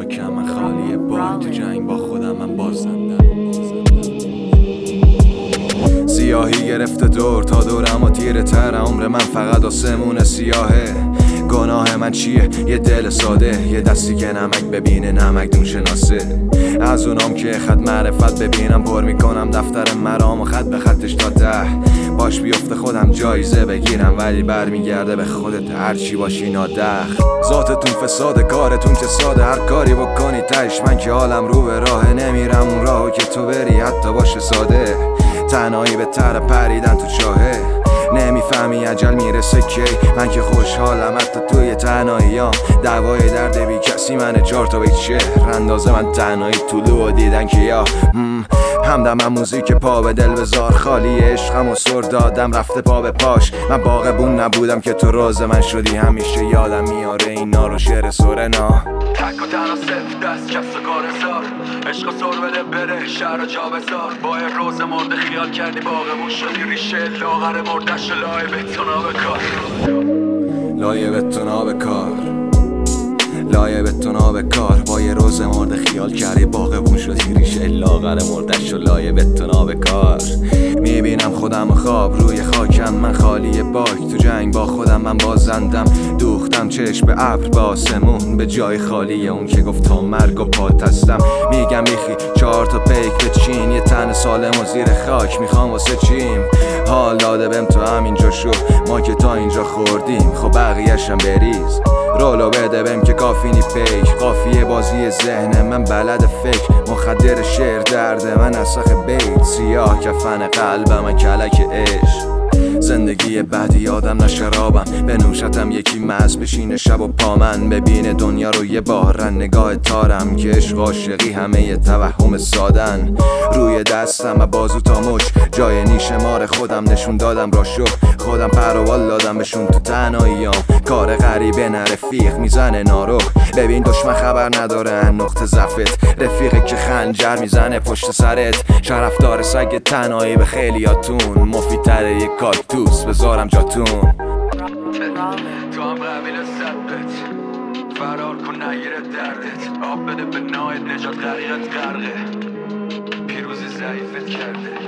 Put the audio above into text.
خاکم من خالی باک، تو جنگ با خودم من بازندم. سیاهی گرفته دور تا دورم و تیره تر، عمر من فقط آسمون سیاهه. گناه من چیه؟ یه دل ساده، یه دستی که نمک ببینه نمک دون شناسه. از اونام که خط معرفت ببینم پر میکنم دفتر مرام و خط به خطش تا 10. باش بیفته خودم جایزه بگیرم ولی برمیگرده به خودت هرچی باشی نادخ. ذاتتون فساده، کارتون که ساده، هر کاری بکنی تش من که حالم رو به راه. نمیرم اون راهو که تو بری حتی باشه ساده. تنهایی به تر پریدن تو چاهه، نمیفهمی عجل میرسه کی. من که خوشحالم حتی توی تنهاییام، دوای درد بی کسی من 4 تا بیت شعر. اندازه من تنهایی طلوع دیدن که یا همدم من موزیک پا به دل بزار. خالی عشقم و سر دادم رفته پا به پاش. من باغبون نبودم که تو روز من شدی، همیشه یادم میاره اینا رو شعر سورنا. تک و تنها صفت دست کس و کار زار، عشق سر بده بره شهر جا بزار. با روز مرده خیال کردی باغمون شدی ریشه لاغر مردش لایه بتونا به کار. لایه بتونا به کار، لایه بتونا به کار. با یه روز مرده خیال کردی باغبون شدی ریشه لاغر مردش و لایه بتونا به کار. میبینم خودم خواب روی خاکم من خالی باک، تو جنگ با خودم من بازندم. دوختم چشم به ابر به آسمون به جای خالی اون که گفت تا مرگ و پات هستم. میگم میخی 4 تا پیک به چین، یه تن سالم و زیر خاک میخوام واسه چیم. حال داده بهم تو همینجا شو، ما که تا اینجا خوردیم خب بقیه‌شم بریز. رولو بده بهم که کافی نی پیک، قافیه بازی ذهن من بلد فکر. مخدر شعر درد من اسخ بیت، سیاه کفن قلبم من کلک عشق. زندگی بعدی یادم نشرابم، به نوشتم یکی مز بشینه شب و پا من ببینه دنیا رو یه بار. نگاه تارم که عشق عاشقی همه ی توهم سادن. روی دستم و بازو تا مچ جای نیش مار خودم نشون دادم راشو. خودم پروال دادم بهشون تو تنهاییام. کار غریبه نه رفیق میزنه نارو. ببین دشمن خبر نداره ان نقطه ضعفت، رفیقه که خنجر میزنه پشت سرت. طرفدار سگ تنهایی به خیلیاتون، مفیدتره یک کاکتوس بذارم جاتون. تو هم قبیل صدت فرار کن نگیره دردت. آب بده به نایت نجات غریقت غرقه، پیروزی ضعیفت کرده.